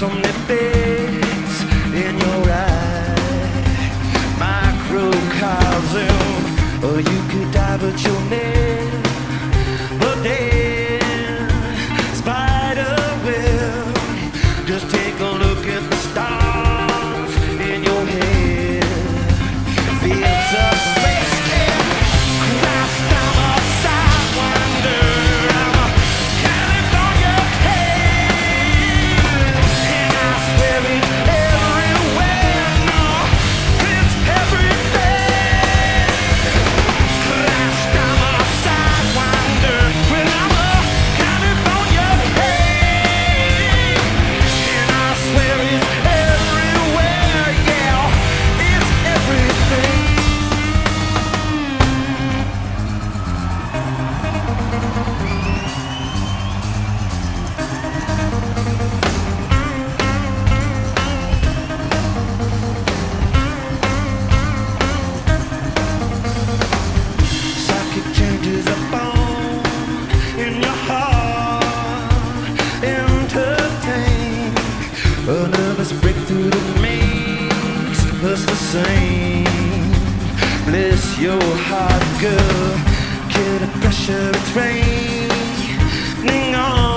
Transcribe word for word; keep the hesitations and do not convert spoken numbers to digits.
lonely face in your eye, microcosm, or you could die but you'll never. But then, spider web, just take a look at the stars in your head. Fields of space camp, Christ, I'm a sidewinder, I'm a California king, and I swear it's everywhere, no, it's everything. Christ, I'm a sidewinder, well, I'm a California king, and I swear it's everywhere, yeah, it's everything. Psychic changes are born in your heart. Entertain a nervous breakthrough that makes us the same. Bless your heart, girl. Kill the pressure, it's raining on.